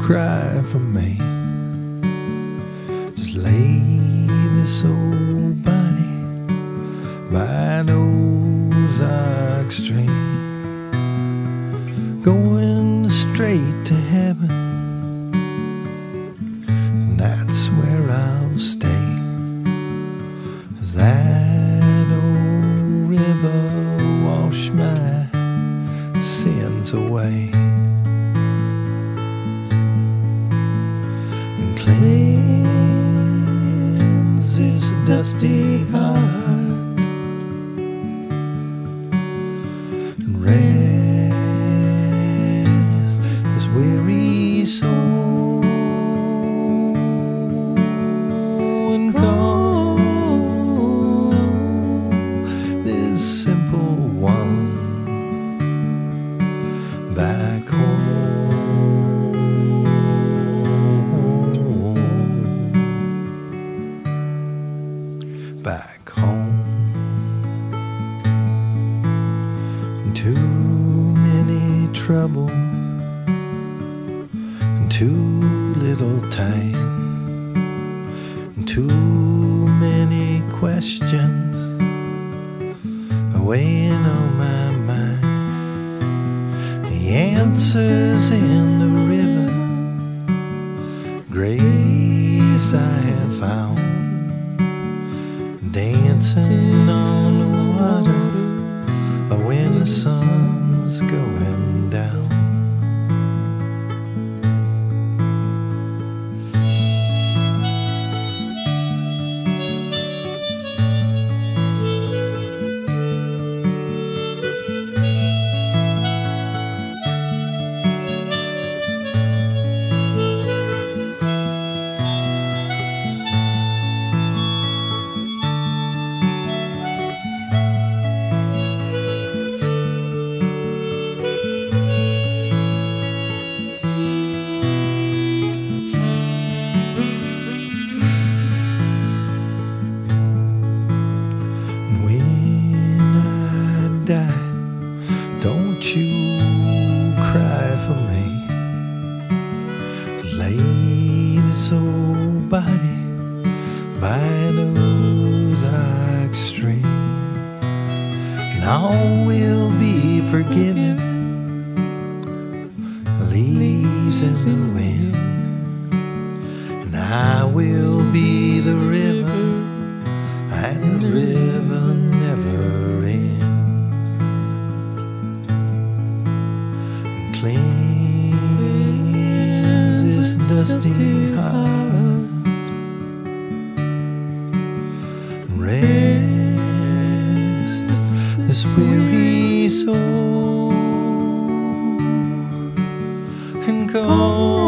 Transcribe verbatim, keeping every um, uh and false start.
cry for me. Just lay this old body by an Ozark stream, going straight to heaven, and that's where I'll stay. 'Cause that old river washed my sins away and cleanses a dusty heart and rests this weary soul and call this simple one back home, back home. Too many troubles and too little time, and too many questions are weighing on my mind. The answers in the river, grace I have found, dancing on the water when the sun's going down. Die, don't you cry for me. Lay this old body by an Ozark stream, and all will be forgiven. Leaves in the wind, and I will be the river, and the river never ends. Cleanse this dusty heart, rest this weary soul, and call